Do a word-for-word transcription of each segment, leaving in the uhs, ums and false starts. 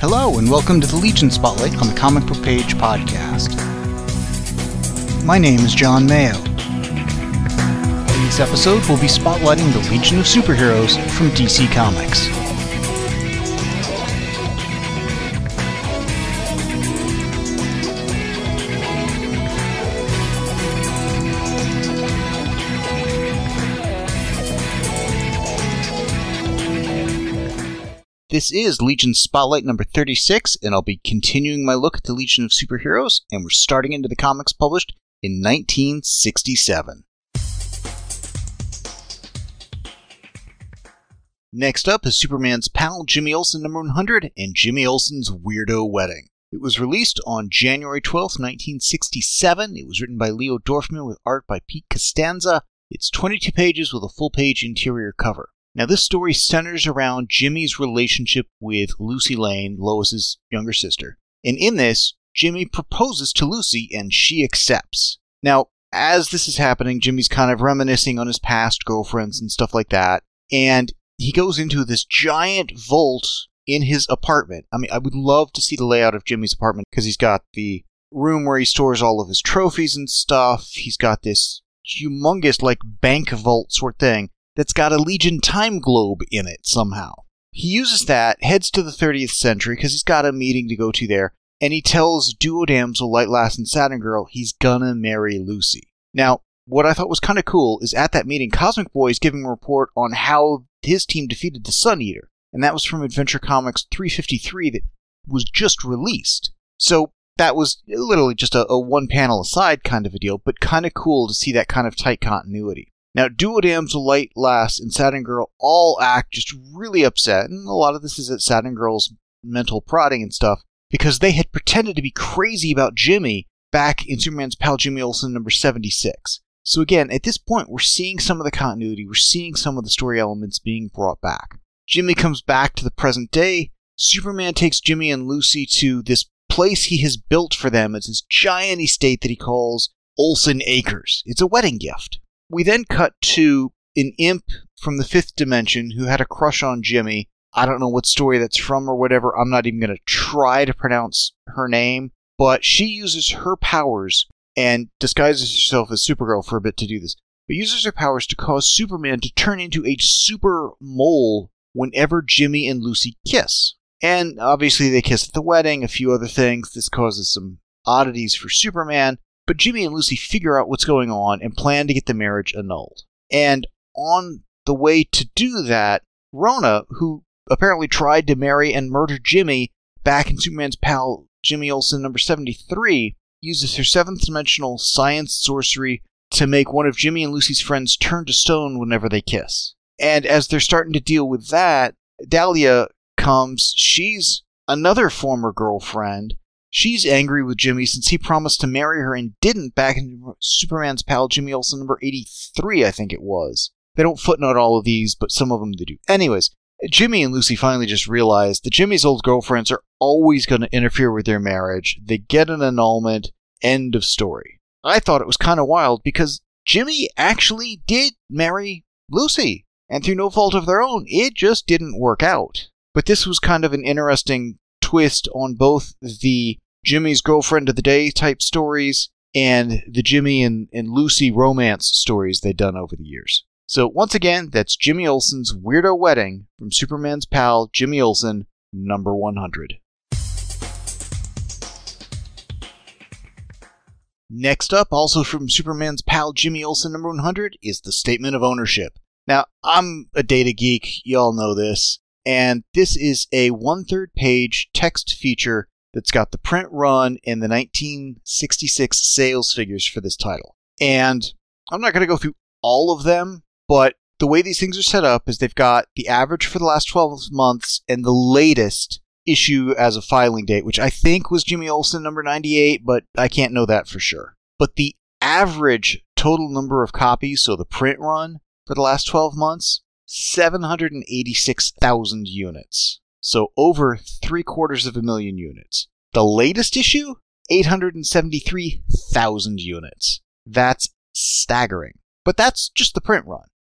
Hello, and welcome to the Legion Spotlight on the Comic Book Page podcast. My name is John Mayo. In this episode, we'll be spotlighting the Legion of Superheroes from D C Comics. This is Legion Spotlight number thirty-six, and I'll be continuing my look at the Legion of Superheroes, and we're starting into the comics published in nineteen sixty-seven. Next up is Superman's Pal Jimmy Olsen number one hundred and Jimmy Olsen's Weirdo Wedding. It was released on January twelfth, nineteen sixty-seven. It was written by Leo Dorfman with art by Pete Costanza. It's twenty-two pages with a full-page interior cover. Now, this story centers around Jimmy's relationship with Lucy Lane, Lois's younger sister. And in this, Jimmy proposes to Lucy, and she accepts. Now, as this is happening, Jimmy's kind of reminiscing on his past girlfriends and stuff like that. And he goes into this giant vault in his apartment. I mean, I would love to see the layout of Jimmy's apartment, because he's got the room where he stores all of his trophies and stuff. He's got this humongous, like, bank vault sort thing that's got a Legion time globe in it somehow. He uses that, heads to the thirtieth century, because he's got a meeting to go to there, and he tells Duo Damsel, Light Lass, and Saturn Girl he's gonna marry Lucy. Now, what I thought was kind of cool is at that meeting, Cosmic Boy is giving a report on how his team defeated the Sun Eater, and that was from Adventure Comics three fifty-three that was just released. So that was literally just a, a one-panel aside kind of a deal, but kind of cool to see that kind of tight continuity. Now, Duo Damsel, Light Lass, and Saturn Girl all act just really upset, and a lot of this is at Saturn Girl's mental prodding and stuff, because they had pretended to be crazy about Jimmy back in Superman's Pal Jimmy Olsen number seventy-six. So again, at this point, we're seeing some of the continuity, we're seeing some of the story elements being brought back. Jimmy comes back to the present day. Superman takes Jimmy and Lucy to this place he has built for them. It's this giant estate that he calls Olsen Acres. It's a wedding gift. We then cut to an imp from the fifth dimension who had a crush on Jimmy. I don't know what story that's from or whatever. I'm not even going to try to pronounce her name. But she uses her powers and disguises herself as Supergirl for a bit to do this. But uses her powers to cause Superman to turn into a super mole whenever Jimmy and Lucy kiss. And obviously they kiss at the wedding, a few other things. This causes some oddities for Superman. But Jimmy and Lucy figure out what's going on and plan to get the marriage annulled. And on the way to do that, Rona, who apparently tried to marry and murder Jimmy back in Superman's Pal Jimmy Olsen number seventy-three, uses her seventh dimensional science sorcery to make one of Jimmy and Lucy's friends turn to stone whenever they kiss. And as they're starting to deal with that, Dahlia comes. She's another former girlfriend. She's angry with Jimmy since he promised to marry her and didn't back in Superman's Pal Jimmy Olsen number eighty-three, I think it was. They don't footnote all of these, but some of them they do. Anyways, Jimmy and Lucy finally just realize that Jimmy's old girlfriends are always going to interfere with their marriage. They get an annulment. End of story. I thought it was kind of wild because Jimmy actually did marry Lucy, and through no fault of their own, it just didn't work out. But this was kind of an interesting twist on both the Jimmy's girlfriend of the day type stories and the Jimmy and, and Lucy romance stories they'd done over the years. So once again, that's Jimmy Olsen's Weirdo Wedding from Superman's Pal Jimmy Olsen number one hundred. Next up, also from Superman's Pal Jimmy Olsen number one hundred, is the Statement of Ownership. Now, I'm a data geek, y'all know this, and this is a one-third page text feature that's got the print run and the nineteen sixty-six sales figures for this title. And I'm not going to go through all of them, but the way these things are set up is they've got the average for the last twelve months and the latest issue as a filing date, which I think was Jimmy Olsen number ninety-eight, but I can't know that for sure. But the average total number of copies, so the print run for the last twelve months, seven hundred eighty-six thousand units. So over three quarters of a million units. The latest issue, eight hundred seventy-three thousand units. That's staggering. But that's just the print run.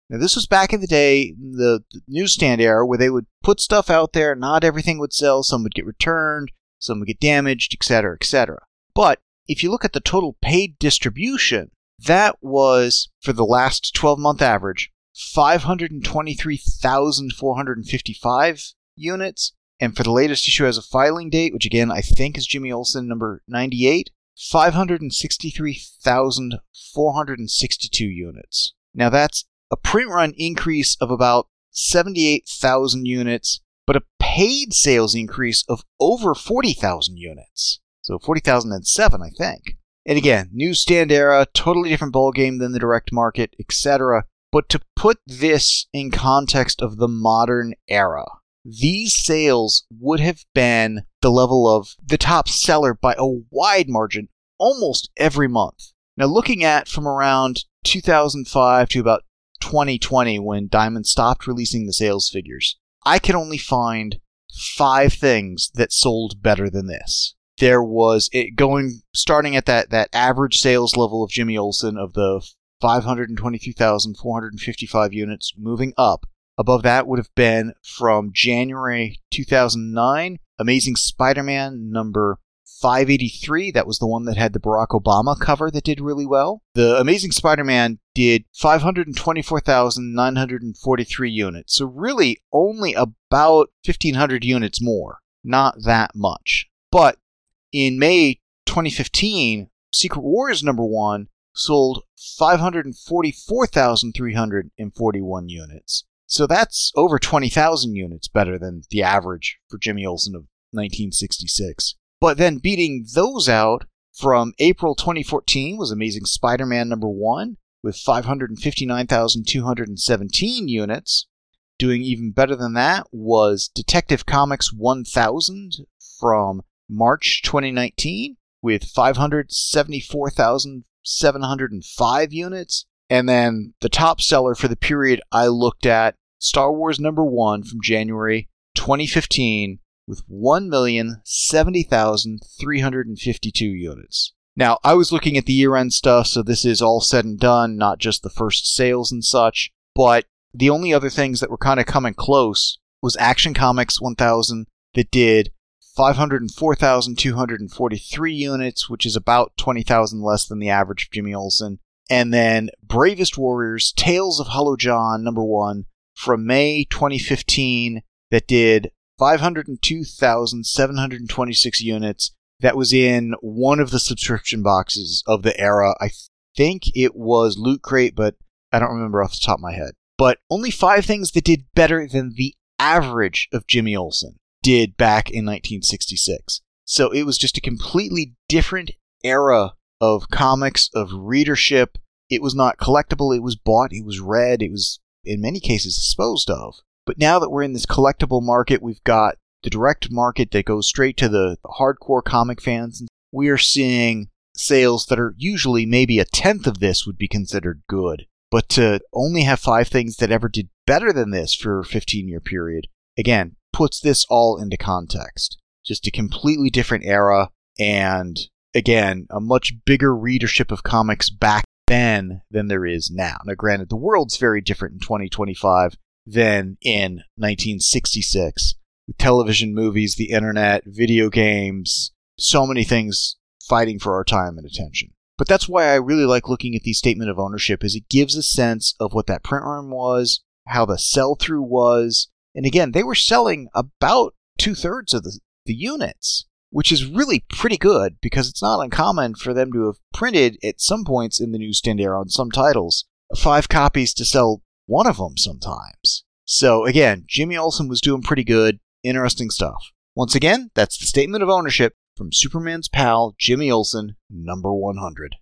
Now, this was back in the day, the, the newsstand era, where they would put stuff out there, not everything would sell, some would get returned, some would get damaged, et cetera, et cetera. But if you look at the total paid distribution, that was, for the last twelve-month average, five hundred twenty-three thousand four hundred fifty-five units, and for the latest issue as a filing date, which again I think is Jimmy Olsen number ninety-eight, five hundred sixty-three thousand four hundred sixty-two units. Now that's a print run increase of about seventy-eight thousand units, but a paid sales increase of over forty thousand units. So forty thousand seven, I think. And again, newsstand era, totally different ballgame than the direct market, et cetera. But to put this in context of the modern era, these sales would have been the level of the top seller by a wide margin almost every month. Now, looking at from around two thousand five to about twenty twenty, when Diamond stopped releasing the sales figures, I could only find five things that sold better than this. There was it going starting at that, that average sales level of Jimmy Olsen of the five hundred twenty-three thousand four hundred fifty-five units, moving up. Above that would have been from January two thousand nine, Amazing Spider-Man number five eighty-three. That was the one that had the Barack Obama cover that did really well. The Amazing Spider-Man did five hundred twenty-four thousand nine hundred forty-three units. So really only about fifteen hundred units more. Not that much. But in May twenty fifteen, Secret Wars number one sold five hundred forty-four thousand three hundred forty-one units. So that's over twenty thousand units better than the average for Jimmy Olsen of nineteen sixty-six. But then beating those out from April twenty fourteen was Amazing Spider-Man number one with five hundred fifty-nine thousand two hundred seventeen units. Doing even better than that was Detective Comics one thousand from March twenty nineteen with five hundred seventy-four thousand seven hundred five units. And then the top seller for the period I looked at, Star Wars number one from January twenty fifteen with one million seventy thousand three hundred fifty-two units. Now, I was looking at the year-end stuff, so this is all said and done, not just the first sales and such, but the only other things that were kind of coming close was Action Comics one thousand that did five hundred four thousand two hundred forty-three units, which is about twenty thousand less than the average of Jimmy Olsen. And then Bravest Warriors, Tales of Hollow John, number one, from May twenty fifteen, that did five hundred two thousand seven hundred twenty-six units. That was in one of the subscription boxes of the era. I think it was Loot Crate, but I don't remember off the top of my head. But only five things that did better than the average of Jimmy Olsen did back in nineteen sixty-six. So it was just a completely different era of comics, of readership. It was not collectible, it was bought, it was read, it was in many cases disposed of. But now that we're in this collectible market, we've got the direct market that goes straight to the hardcore comic fans. We are seeing sales that are usually maybe a tenth of this would be considered good. But to only have five things that ever did better than this for a fifteen-year period, again, puts this all into context. Just a completely different era, and again, a much bigger readership of comics back then than there is now. Now, granted, the world's very different in twenty twenty-five than in nineteen sixty-six. With television, movies, the internet, video games, so many things fighting for our time and attention. But that's why I really like looking at the statement of ownership, is it gives a sense of what that print run was, how the sell-through was. And again, they were selling about two-thirds of the, the units, which is really pretty good because it's not uncommon for them to have printed at some points in the newsstand era on some titles five copies to sell one of them sometimes. So again, Jimmy Olsen was doing pretty good. Interesting stuff. Once again, that's the statement of ownership from Superman's pal, Jimmy Olsen, number one hundred.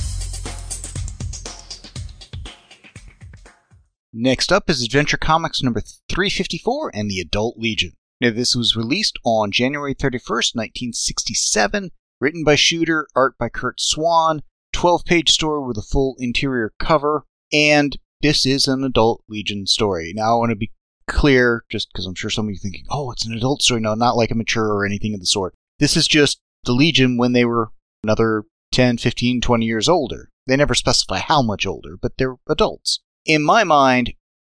Next up is Adventure Comics number three fifty-four and the Adult Legion. Now, this was released on January thirty-first, nineteen sixty-seven, written by Shooter, art by Kurt Swan, twelve-page story with a full interior cover, and this is an Adult Legion story. Now, I want to be clear, just because I'm sure some of you are thinking, oh, it's an adult story. No, not like a mature or anything of the sort. This is just the Legion when they were another ten, fifteen, twenty years older. They never specify how much older, but they're adults. In my mind,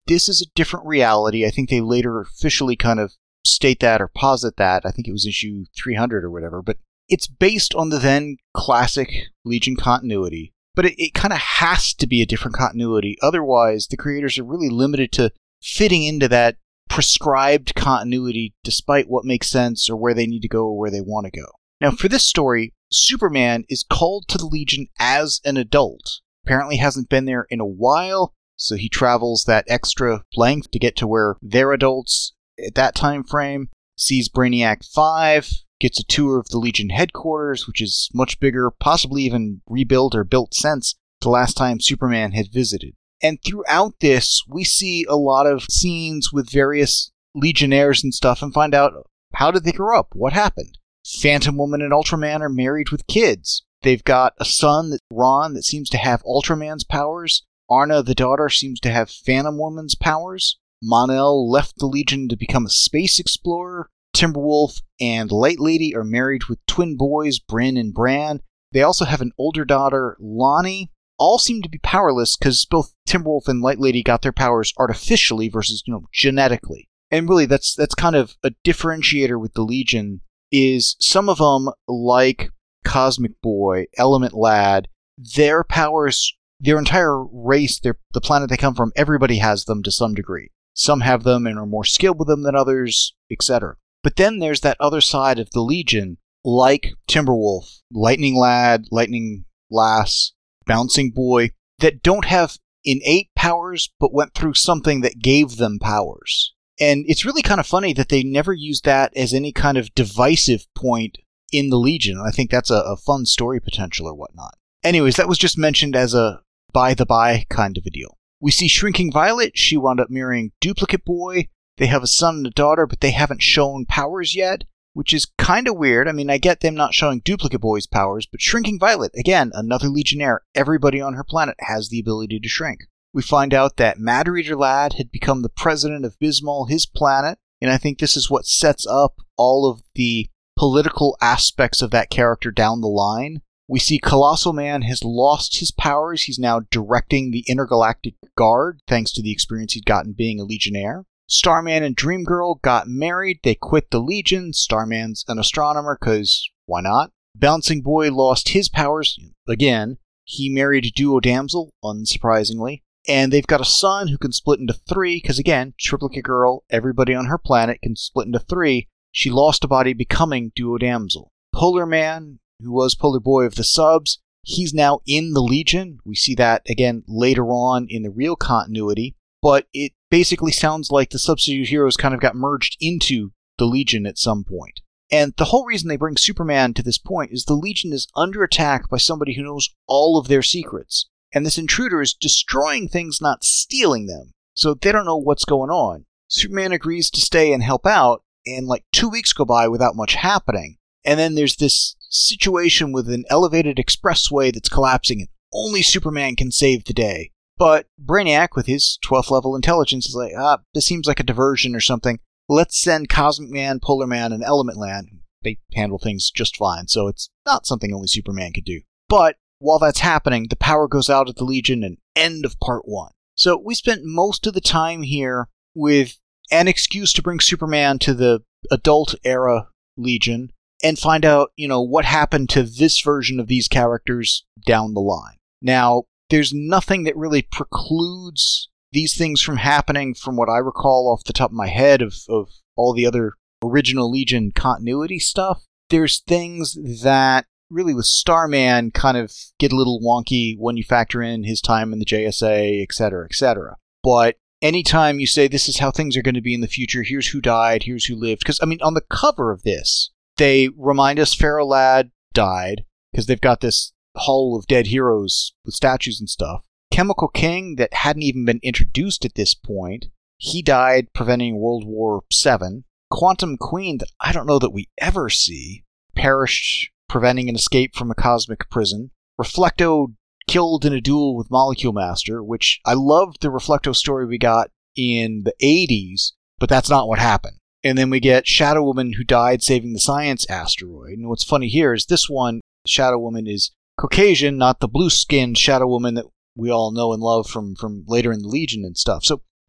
this is a different reality. I think they later officially kind of state that or posit that. I think it was issue three hundred or whatever, but it's based on the then classic Legion continuity. But it, it kind of has to be a different continuity. Otherwise, the creators are really limited to fitting into that prescribed continuity despite what makes sense or where they need to go or where they want to go. Now, for this story, Superman is called to the Legion as an adult. Apparently hasn't been there in a while, so he travels that extra length to get to where they're adults at that time frame, sees Brainiac five, gets a tour of the Legion headquarters, which is much bigger, possibly even rebuilt or built since the last time Superman had visited. And throughout this, we see a lot of scenes with various Legionnaires and stuff and find out, how did they grow up? What happened? Phantom Woman and Ultraman are married with kids. They've got a son, Ron, that seems to have Ultraman's powers. Arna, the daughter, seems to have Phantom Woman's powers. Mon-El left the Legion to become a space explorer. Timberwolf and Light Lady are married with twin boys, Bryn and Bran. They also have an older daughter, Lonnie. All seem to be powerless because both Timberwolf and Light Lady got their powers artificially versus, you know, genetically. And really, that's that's kind of a differentiator with the Legion, is some of them, like Cosmic Boy, Element Lad, their powers, their entire race, their, the planet they come from, everybody has them to some degree. Some have them and are more skilled with them than others, et cetera. But then there's that other side of the Legion, like Timberwolf, Lightning Lad, Lightning Lass, Bouncing Boy, that don't have innate powers, but went through something that gave them powers. And it's really kind of funny that they never used that as any kind of divisive point in the Legion. I think that's a, a fun story potential or whatnot. Anyways, that was just mentioned as a by-the-by kind of a deal. We see Shrinking Violet. She wound up marrying Duplicate Boy. They have a son and a daughter, but they haven't shown powers yet, which is kind of weird. I mean, I get them not showing Duplicate Boy's powers, but Shrinking Violet, again, another Legionnaire. Everybody on her planet has the ability to shrink. We find out that Mad Reader Lad had become the president of Bismol, his planet, and I think this is what sets up all of the political aspects of that character down the line. We see Colossal Man has lost his powers. He's now directing the Intergalactic Guard, thanks to the experience he'd gotten being a Legionnaire. Starman and Dreamgirl got married. They quit the Legion. Starman's an astronomer, because why not? Bouncing Boy lost his powers. Again, he married Duo Damsel, unsurprisingly. And they've got a son who can split into three, because again, Triplicate Girl, everybody on her planet can split into three. She lost a body becoming Duo Damsel. Polar Man, who was Polar Boy of the subs, he's now in the Legion. We see that again later on in the real continuity. But it basically sounds like the Substitute Heroes kind of got merged into the Legion at some point. And the whole reason they bring Superman to this point is the Legion is under attack by somebody who knows all of their secrets. And this intruder is destroying things, not stealing them. So they don't know what's going on. Superman agrees to stay and help out, and like two weeks go by without much happening. And then there's this situation with an elevated expressway that's collapsing, and only Superman can save the day. But Brainiac, with his twelfth level intelligence, is like, ah, this seems like a diversion or something. Let's send Cosmic Man, Polar Man, and Element Lad. They handle things just fine, so it's not something only Superman could do. But while that's happening, the power goes out at the Legion, and end of part one. So we spent most of the time here with an excuse to bring Superman to the adult era Legion and find out, you know, what happened to this version of these characters down the line. Now, there's nothing that really precludes these things from happening from what I recall off the top of my head of, of all the other original Legion continuity stuff. There's things that really with Starman kind of get a little wonky when you factor in his time in the J S A, et cetera, et cetera. But anytime you say this is how things are going to be in the future, here's who died, here's who lived. Because, I mean, on the cover of this, they remind us Pharaoh Lad died, because they've got this Hall of Dead Heroes with statues and stuff. Chemical King, that hadn't even been introduced at this point, he died preventing World War Seven. Quantum Queen, that I don't know that we ever see, perished preventing an escape from a cosmic prison. Reflecto killed in a duel with Molecule Master, which I loved the Reflecto story we got in the eighties, but that's not what happened. And then we get Shadow Woman, who died saving the science asteroid. And what's funny here is this one, Shadow Woman, is Caucasian, not the blue-skinned Shadow Woman that we all know and love from, from later in the Legion and stuff. So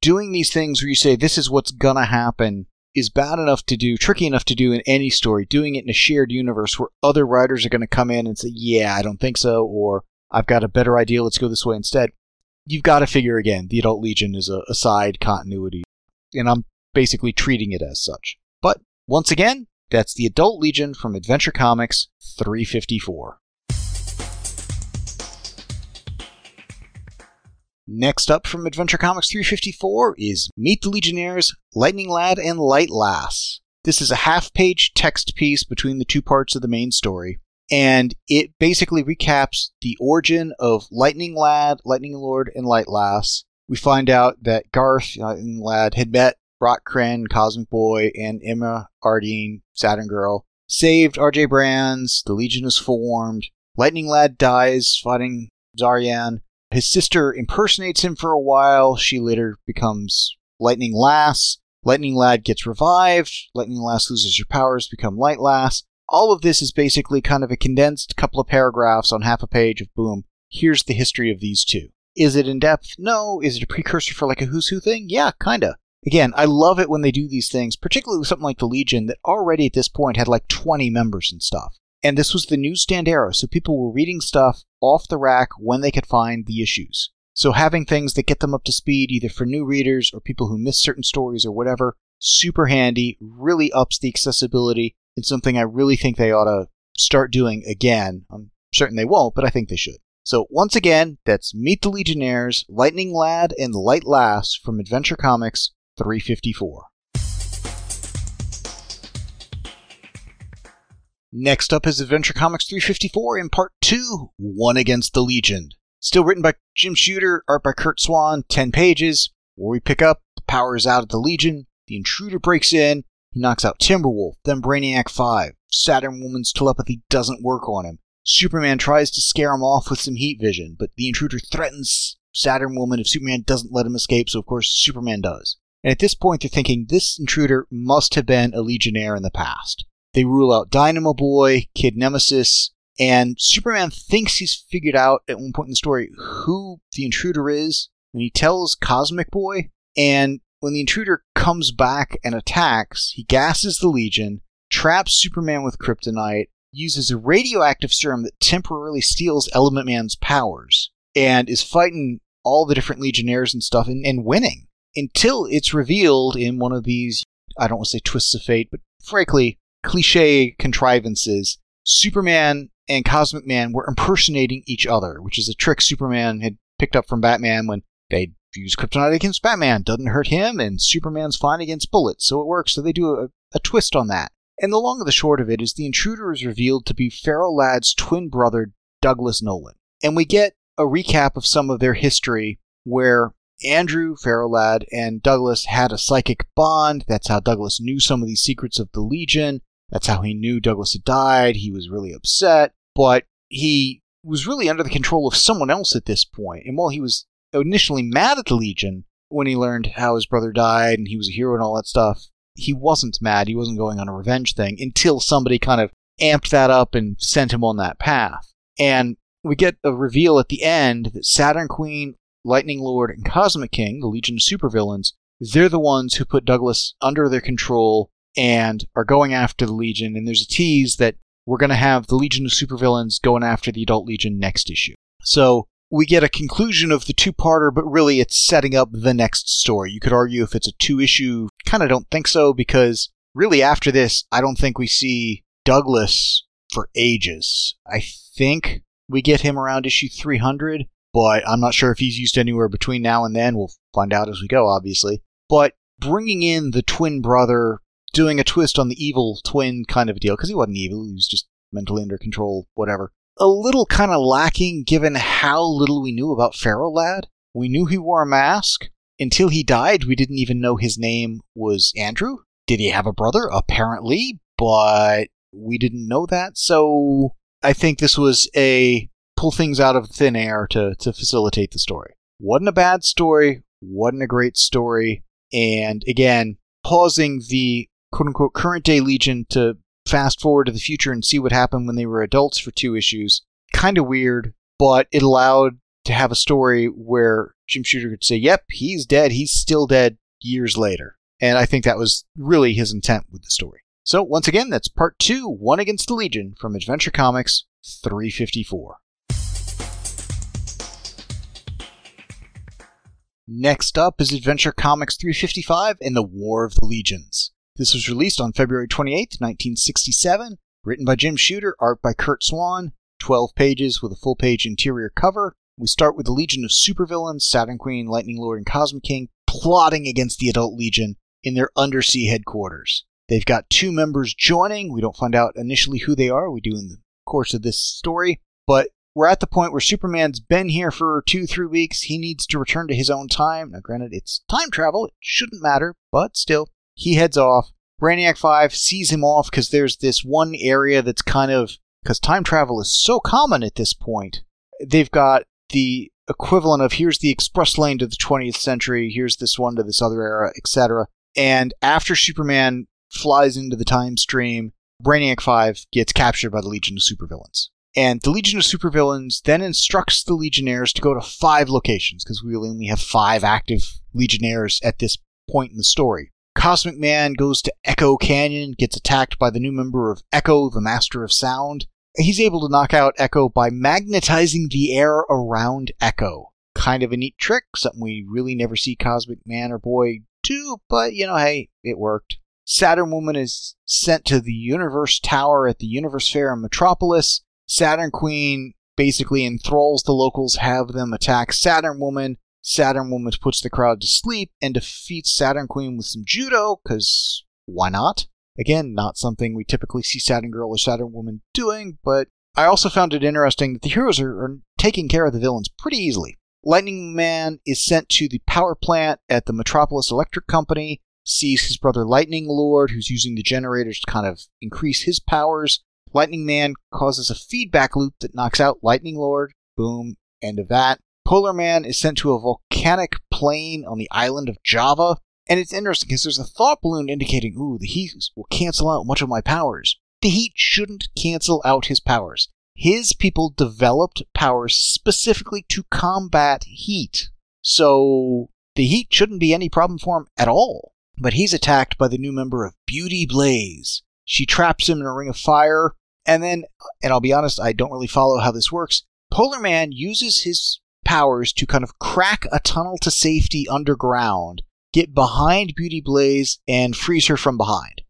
doing these things where you say, this is what's gonna happen, is bad enough to do, tricky enough to do in any story. Doing it in a shared universe where other writers are going to come in and say, yeah, I don't think so, or I've got a better idea, let's go this way instead. You've got to figure, again, the Adult Legion is a, a side continuity, and I'm basically treating it as such. But, once again, that's the Adult Legion from Adventure Comics three fifty-four. Next up from Adventure Comics three fifty-four is Meet the Legionnaires, Lightning Lad and Light Lass. This is a half-page text piece between the two parts of the main story, and it basically recaps the origin of Lightning Lad, Lightning Lord, and Light Lass. We find out that Garth, Lightning Lad, had met Brock Kren, Cosmic Boy, and Emma Ardeen, Saturn Girl, saved R J Brands, the Legion is formed, Lightning Lad dies fighting Zaryan. His sister impersonates him for a while. She later becomes Lightning Lass. Lightning Lad gets revived. Lightning Lass loses her powers, become Light Lass. All of this is basically kind of a condensed couple of paragraphs on half a page of boom. Here's the history of these two. Is it in depth? No. Is it a precursor for like a Who's Who thing? Yeah, kinda. Again, I love it when they do these things, particularly with something like the Legion that already at this point had like twenty members and stuff. And this was the newsstand era, so people were reading stuff off the rack when they could find the issues. So having things that get them up to speed, either for new readers or people who miss certain stories or whatever, super handy, really ups the accessibility. It's something I really think they ought to start doing again. I'm certain they won't, but I think they should. So once again, that's Meet the Legionnaires, Lightning Lad and Light Lass from Adventure Comics three fifty-four. Next up is Adventure Comics three fifty-four in Part two, One Against the Legion. Still written by Jim Shooter, art by Curt Swan, ten pages, where we pick up, the power is out of the Legion, the intruder breaks in, he knocks out Timberwolf, then Brainiac five, Saturn Woman's telepathy doesn't work on him, Superman tries to scare him off with some heat vision, but the intruder threatens Saturn Woman if Superman doesn't let him escape, so of course Superman does. And at this point they're thinking this intruder must have been a Legionnaire in the past. They rule out Dynamo Boy, Kid Nemesis, and Superman thinks he's figured out at one point in the story who the intruder is, and he tells Cosmic Boy, and when the intruder comes back and attacks, he gasses the Legion, traps Superman with kryptonite, uses a radioactive serum that temporarily steals Element Man's powers, and is fighting all the different Legionnaires and stuff, and, and winning, until it's revealed in one of these, I don't want to say twists of fate, but frankly, cliche contrivances, Superman and Cosmic Man were impersonating each other, which is a trick Superman had picked up from Batman when they use kryptonite against Batman. Doesn't hurt him, and Superman's fine against bullets, so it works. So they do a, a twist on that. And the long and the short of it is the intruder is revealed to be Ferro Lad's twin brother, Douglas Nolan. And we get a recap of some of their history where Andrew, Ferro Lad, and Douglas had a psychic bond. That's how Douglas knew some of these secrets of the Legion. That's how he knew Douglas had died. He was really upset, but he was really under the control of someone else at this point. And while he was initially mad at the Legion when he learned how his brother died and he was a hero and all that stuff, he wasn't mad. He wasn't going on a revenge thing until somebody kind of amped that up and sent him on that path. And we get a reveal at the end that Saturn Queen, Lightning Lord, and Cosmic King, the Legion of supervillains, they're the ones who put Douglas under their control and are going after the Legion, and there's a tease that we're going to have the Legion of supervillains going after the Adult Legion next issue. So we get a conclusion of the two-parter, but really it's setting up the next story. You could argue if it's a two-issue, kind of don't think so, because really after this, I don't think we see Douglas for ages. I think we get him around issue three hundred, but I'm not sure if he's used anywhere between now and then. We'll find out as we go, obviously. But bringing in the twin brother, doing a twist on the evil twin kind of a deal, because he wasn't evil, he was just mentally under control, whatever. A little kind of lacking given how little we knew about Ferro Lad. We knew he wore a mask. Until he died, we didn't even know his name was Andrew. Did he have a brother? Apparently, but we didn't know that, so I think this was a pull things out of thin air to, to facilitate the story. Wasn't a bad story, wasn't a great story, and again, pausing the quote-unquote current-day Legion to fast forward to the future and see what happened when they were adults for two issues. Kind of weird, but it allowed to have a story where Jim Shooter could say, yep, he's dead, he's still dead years later. And I think that was really his intent with the story. So, once again, that's part two, One Against the Legion, from Adventure Comics three fifty-four. Next up is Adventure Comics three fifty-five and the War of the Legions. This was released on February twenty-eighth, nineteen sixty-seven, written by Jim Shooter, art by Curt Swan, twelve pages with a full-page interior cover. We start with the Legion of supervillains, Saturn Queen, Lightning Lord, and Cosmic King, plotting against the Adult Legion in their undersea headquarters. They've got two members joining. We don't find out initially who they are. We do in the course of this story. But we're at the point where Superman's been here for two, three weeks. He needs to return to his own time. Now, granted, it's time travel. It shouldn't matter, but still, he heads off. Brainiac five sees him off because there's this one area that's kind of... Because time travel is so common at this point. They've got the equivalent of here's the express lane to the twentieth century, here's this one to this other era, et cetera. And after Superman flies into the time stream, Brainiac five gets captured by the Legion of Supervillains. And the Legion of Supervillains then instructs the Legionnaires to go to five locations, because we only have five active Legionnaires at this point in the story. Cosmic Man goes to Echo Canyon, gets attacked by the new member of Echo, the Master of Sound. He's able to knock out Echo by magnetizing the air around Echo. Kind of a neat trick, something we really never see Cosmic Man or Boy do, but, you know, hey, it worked. Saturn Woman is sent to the Universe Tower at the Universe Fair in Metropolis. Saturn Queen basically enthralls the locals, have them attack Saturn Woman. Saturn Woman puts the crowd to sleep and defeats Saturn Queen with some judo, because why not? Again, not something we typically see Saturn Girl or Saturn Woman doing, but I also found it interesting that the heroes are, are taking care of the villains pretty easily. Lightning Man is sent to the power plant at the Metropolis Electric Company, sees his brother Lightning Lord, who's using the generators to kind of increase his powers. Lightning Man causes a feedback loop that knocks out Lightning Lord. Boom, end of that. Polar Man is sent to a volcanic plain on the island of Java. And it's interesting because there's a thought balloon indicating, ooh, the heat will cancel out much of my powers. The heat shouldn't cancel out his powers. His people developed powers specifically to combat heat. So the heat shouldn't be any problem for him at all. But he's attacked by the new member of Beauty Blaze. She traps him in a ring of fire. And then, and I'll be honest, I don't really follow how this works. Polar Man uses his powers to kind of crack a tunnel to safety underground, get behind Beauty Blaze, and freeze her from behind.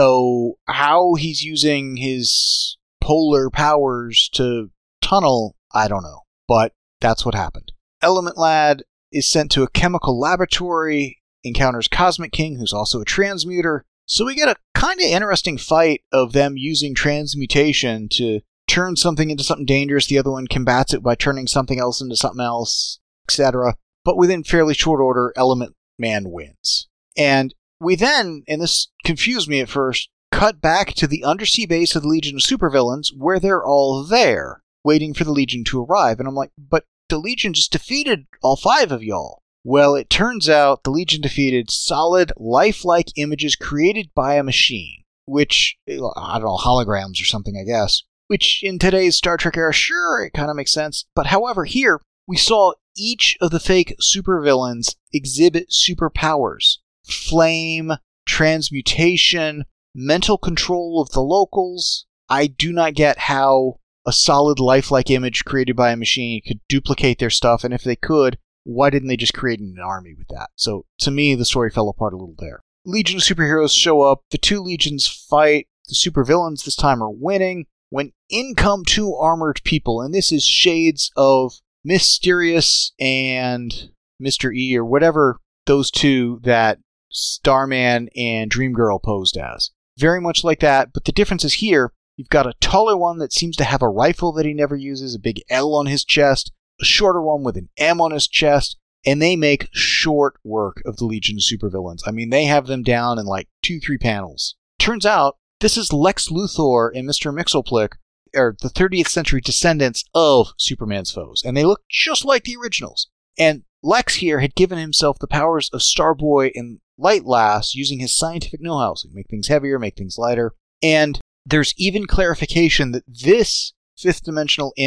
So how he's using his polar powers to tunnel, I don't know. But that's what happened. Element Lad is sent to a chemical laboratory, encounters Cosmic King, who's also a transmuter. So we get a kind of interesting fight of them using transmutation to turn something into something dangerous. The other one combats it by turning something else into something else, et cetera. But within fairly short order, Element Man wins. And we then, and this confused me at first, cut back to the undersea base of the Legion of Supervillains, where they're all there, waiting for the Legion to arrive. And I'm like, but the Legion just defeated all five of y'all. Well, it turns out the Legion defeated solid, lifelike images created by a machine, which, I don't know, holograms or something, I guess, which in today's Star Trek era, sure, it kind of makes sense. But however, here, we saw each of the fake supervillains exhibit superpowers. Flame, transmutation, mental control of the locals. I do not get how a solid, lifelike image created by a machine could duplicate their stuff, and if they could, why didn't they just create an army with that? So, to me, the story fell apart a little there. Legion of superheroes show up, the two legions fight, the supervillains this time are winning, when in come two armored people, and this is shades of Mysterious and Mister E, or whatever those two that Starman and Dreamgirl posed as. Very much like that, but the difference is here, you've got a taller one that seems to have a rifle that he never uses, a big L on his chest, a shorter one with an M on his chest, and they make short work of the Legion of Supervillains. I mean, they have them down in like two, three panels. Turns out, this is Lex Luthor and Mister Mxyzptlk, or the thirtieth century descendants of Superman's foes, and they look just like the originals. And Lex here had given himself the powers of Starboy and Light Lass using his scientific know-how, so make things heavier, make things lighter. And there's even clarification that this fifth dimensional imp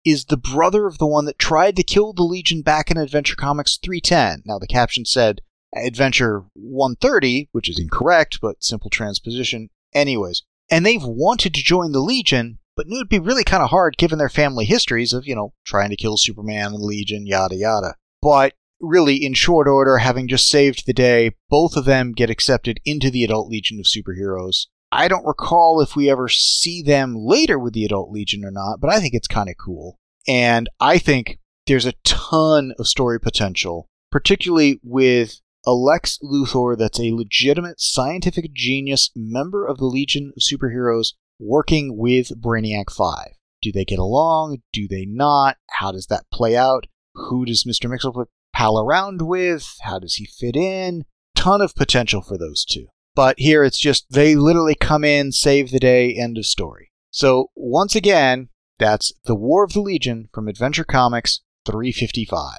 is the brother of the one that tried to kill the Legion back in Adventure Comics three ten. Now, the caption said Adventure one thirty, which is incorrect, but simple transposition. Anyways, and they've wanted to join the Legion, but knew it'd be really kind of hard given their family histories of, you know, trying to kill Superman and the Legion, yada yada. But really, in short order, having just saved the day, both of them get accepted into the Adult Legion of Superheroes. I don't recall if we ever see them later with the Adult Legion or not, but I think it's kind of cool. And I think there's a ton of story potential, particularly with a Lex Luthor that's a legitimate scientific genius member of the Legion of Superheroes working with Brainiac five. Do they get along? Do they not? How does that play out? Who does Mister Mxyzptlk pal around with? How does he fit in? Ton of potential for those two. But here it's just, they literally come in, save the day, end of story. So, once again, that's The War of the Legion from Adventure Comics three fifty-five.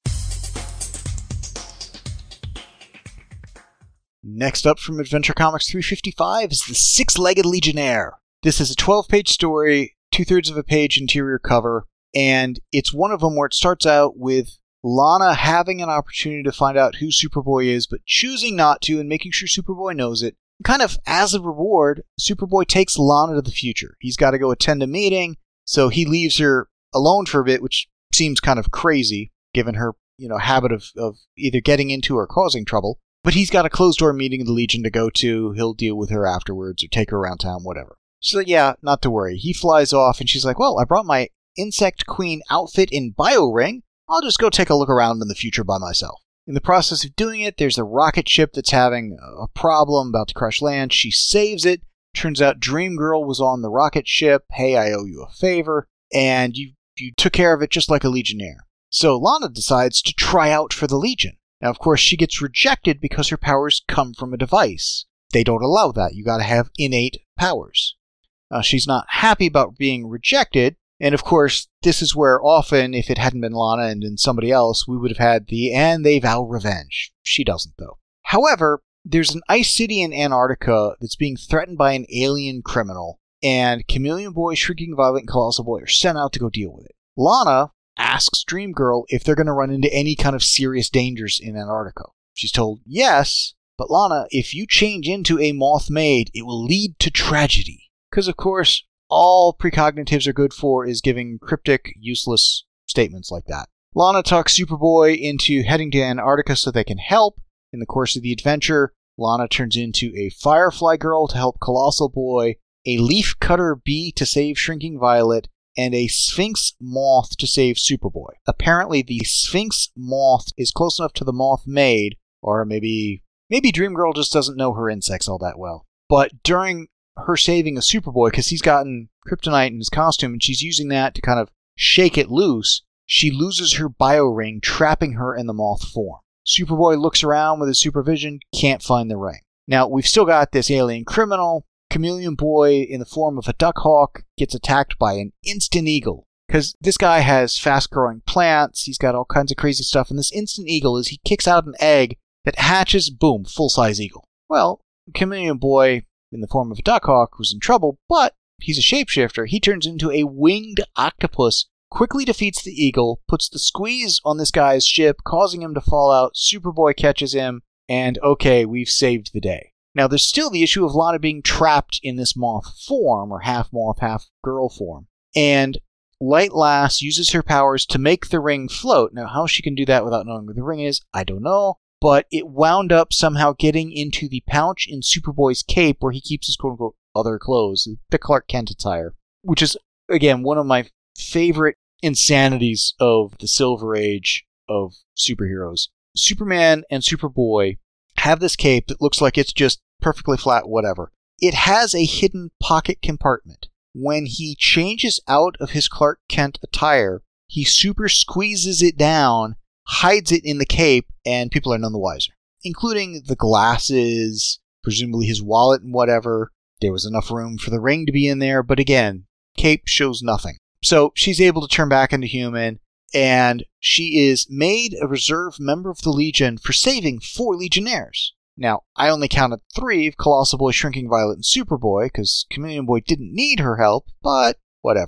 Next up from Adventure Comics three fifty-five is The Six-Legged Legionnaire. This is a twelve-page story, two-thirds of a page interior cover, and it's one of them where it starts out with Lana having an opportunity to find out who Superboy is, but choosing not to and making sure Superboy knows it. Kind of as a reward, Superboy takes Lana to the future. He's got to go attend a meeting, so he leaves her alone for a bit, which seems kind of crazy, given her, you know, habit of, of either getting into or causing trouble. But he's got a closed-door meeting of the Legion to go to. He'll deal with her afterwards or take her around town, whatever. So yeah, not to worry. He flies off, and she's like, well, I brought my Insect Queen outfit in Bio-Ring. I'll just go take a look around in the future by myself. In the process of doing it, there's a rocket ship that's having a problem, about to crash land. She saves it. Turns out Dream Girl was on the rocket ship. Hey, I owe you a favor. And you, you took care of it just like a Legionnaire. So Lana decides to try out for the Legion. Now, of course, she gets rejected because her powers come from a device. They don't allow that. You gotta have innate powers. Uh, she's not happy about being rejected. And of course, this is where often, if it hadn't been Lana and been somebody else, we would have had the, and they vow revenge. She doesn't, though. However, there's an ice city in Antarctica that's being threatened by an alien criminal, and Chameleon Boy, Shrinking Violet, and Colossal Boy are sent out to go deal with it. Lana asks Dream Girl if they're going to run into any kind of serious dangers in Antarctica. She's told yes, but Lana, if you change into a moth maid, it will lead to tragedy. Because, of course, all precognitives are good for is giving cryptic, useless statements like that. Lana talks Superboy into heading to Antarctica so they can help. In the course of the adventure, Lana turns into a Firefly Girl to help Colossal Boy, a Leaf Cutter Bee to save Shrinking Violet, and a Sphinx Moth to save Superboy. Apparently, the Sphinx Moth is close enough to the Moth Maid, or maybe maybe Dream Girl just doesn't know her insects all that well. But during her saving a Superboy, because he's gotten kryptonite in his costume, and she's using that to kind of shake it loose, she loses her bio-ring, trapping her in the moth form. Superboy looks around with his supervision, can't find the ring. Now, we've still got this alien criminal. Chameleon Boy, in the form of a duck hawk, gets attacked by an instant eagle. Because this guy has fast-growing plants, he's got all kinds of crazy stuff, and this instant eagle is he kicks out an egg that hatches, boom, full-size eagle. Well, Chameleon Boy, in the form of a duck hawk, was in trouble, but he's a shapeshifter. He turns into a winged octopus, quickly defeats the eagle, puts the squeeze on this guy's ship, causing him to fall out. Superboy catches him, and okay, we've saved the day. Now, there's still the issue of Lana being trapped in this moth form, or half moth, half girl form. And Light Lass uses her powers to make the ring float. Now, how she can do that without knowing where the ring is, I don't know. But it wound up somehow getting into the pouch in Superboy's cape where he keeps his quote-unquote other clothes, the Clark Kent attire, which is, again, one of my favorite insanities of the Silver Age of superheroes. Superman and Superboy have this cape that looks like it's just perfectly flat, whatever. It has a hidden pocket compartment. When he changes out of his Clark Kent attire, he super squeezes it down, hides it in the cape, and people are none the wiser. Including the glasses, presumably his wallet and whatever. There was enough room for the ring to be in there, but again, cape shows nothing. So she's able to turn back into human, and she is made a reserve member of the Legion for saving four Legionnaires. Now, I only counted three of Colossal Boy, Shrinking Violet, and Superboy, because Chameleon Boy didn't need her help, but whatever.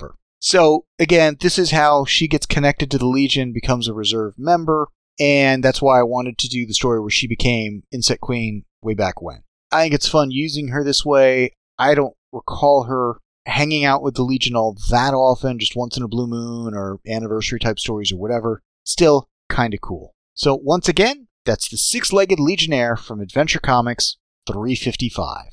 So, again, this is how she gets connected to the Legion, becomes a reserve member, and that's why I wanted to do the story where she became Insect Queen way back when. I think it's fun using her this way. I don't recall her hanging out with the Legion all that often, just once in a blue moon or anniversary type stories or whatever. Still kind of cool. So, once again, that's the Six-Legged Legionnaire from Adventure Comics three fifty-five.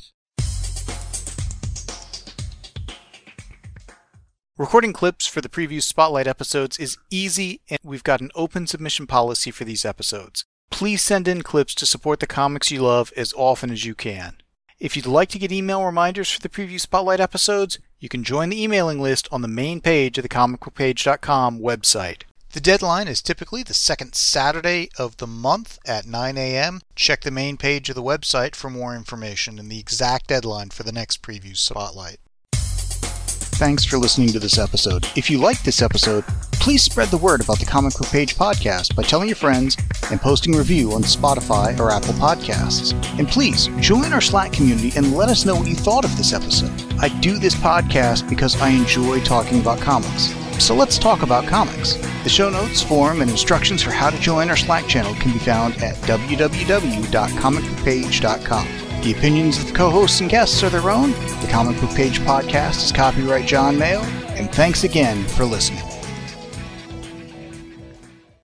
Recording clips for the preview Spotlight episodes is easy, and we've got an open submission policy for these episodes. Please send in clips to support the comics you love as often as you can. If you'd like to get email reminders for the preview Spotlight episodes, you can join the emailing list on the main page of the comic book page dot com website. The deadline is typically the second Saturday of the month at nine a.m. Check the main page of the website for more information and the exact deadline for the next preview Spotlight. Thanks for listening to this episode. If you liked this episode, please spread the word about the Comic Book Page podcast by telling your friends and posting a review on Spotify or Apple Podcasts. And please join our Slack community and let us know what you thought of this episode. I do this podcast because I enjoy talking about comics. So let's talk about comics. The show notes, forum, and instructions for how to join our Slack channel can be found at w w w dot comic book page dot com. The opinions of the co-hosts and guests are their own. The Comic Book Page podcast is copyright John Mayo, and thanks again for listening.